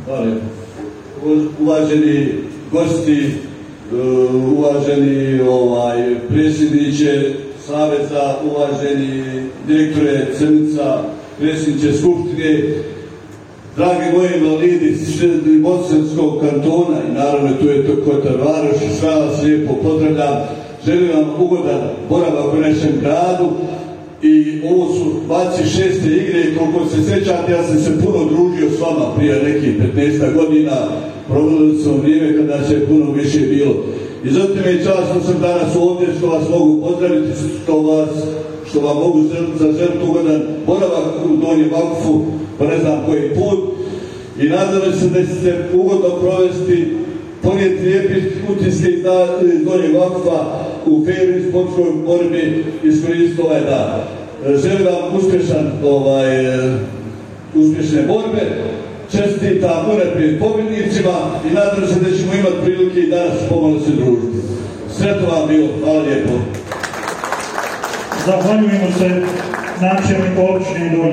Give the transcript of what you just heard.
Uvaženi gosti, uvaženi predsjedniče Saveza, uvaženi direktore Crnica, predsjedniče Skupštine, dragi moji invalidi iz Bosanskog kantona i naravno tu je Kotar Varoš, sve vas lijepo pozdravljam. Želim vam ugodan boravak u našem gradu i ovo su 26. igre, koliko se sjećate, ja sam se puno družio s vama prije nekih 15 godina, provodili smo vrijeme kada se puno više bilo. I zato mi je časno sam danas ovdje što vas mogu pozdraviti, što vam mogu zaželiti ugodan boravak u Donjem Vakfu, pa ne znam koji put. I nadam se da ćete ugodno provesti, ponijeti lijepi utiske iz Donjeg Vakfa u fer i sportskoj borbi iskoristiti ovaj dan. Želim vam uspješne borbe, čestitam unaprijed pobjednicima i nadam se da ćemo imati prilike i danas pomalo se družiti. Sretno vam bilo, hvala lijepo. Zahvaljujemo se načelniku općine Donji.